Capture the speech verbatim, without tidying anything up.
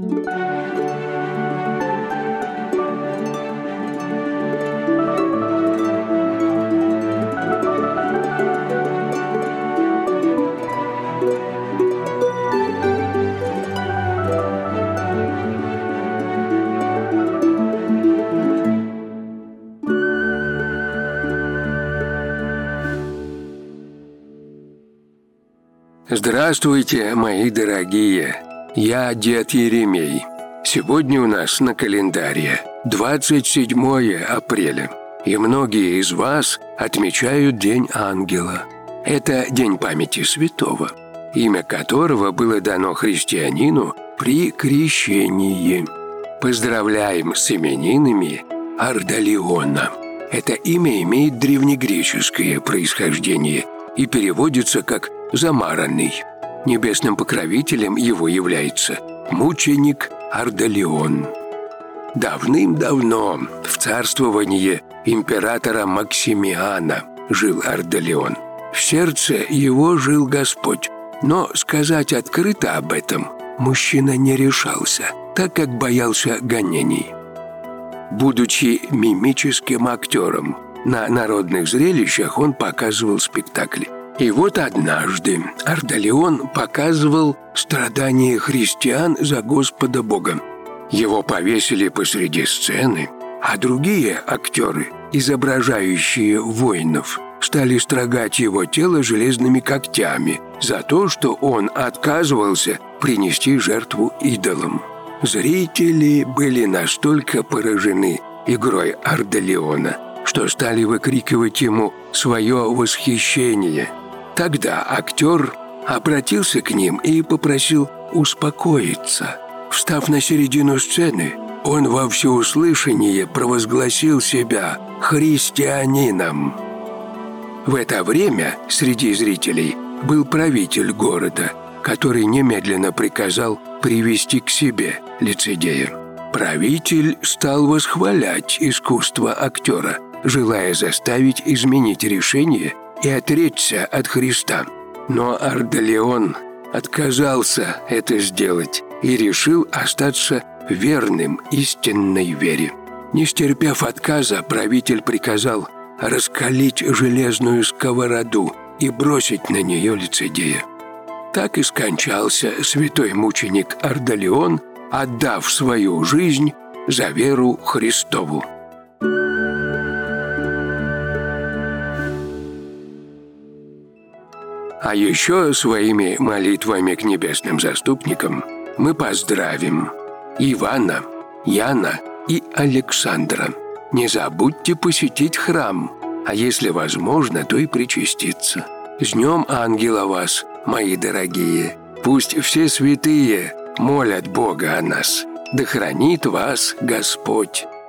Здравствуйте, мои дорогие! Я дед Еремей. Сегодня у нас на календаре двадцать седьмое апреля, и многие из вас отмечают День Ангела. Это день памяти святого, имя которого было дано христианину при крещении. Поздравляем с именинами Ардалиона. Это имя имеет древнегреческое происхождение и переводится как «замаранный». Небесным покровителем его является мученик Ардалион. Давным-давно, в царствовании императора Максимиана, жил Ардалион. В сердце его жил Господь, но сказать открыто об этом мужчина не решался, так как боялся гонений. Будучи мимическим актером, на народных зрелищах он показывал спектакли. И вот однажды Ардалион показывал страдания христиан за Господа Бога. Его повесили посреди сцены, а другие актеры, изображающие воинов, стали строгать его тело железными когтями за то, что он отказывался принести жертву идолам. Зрители были настолько поражены игрой Ардалиона, что стали выкрикивать ему свое восхищение. Тогда актер обратился к ним и попросил успокоиться. Встав на середину сцены, он во всеуслышание провозгласил себя христианином. В это время среди зрителей был правитель города, который немедленно приказал привести к себе лицедея. Правитель стал восхвалять искусство актера, желая заставить изменить решение и отречься от Христа. Но Ардалион отказался это сделать и решил остаться верным истинной вере. Не стерпев отказа, правитель приказал раскалить железную сковороду и бросить на нее лицедея. Так и скончался святой мученик Ардалион, отдав свою жизнь за веру Христову. А еще своими молитвами к небесным заступникам мы поздравим Ивана, Яна и Александра. Не забудьте посетить храм, а если возможно, то и причаститься. С Днем Ангела вас, мои дорогие! Пусть все святые молят Бога о нас. Да хранит вас Господь!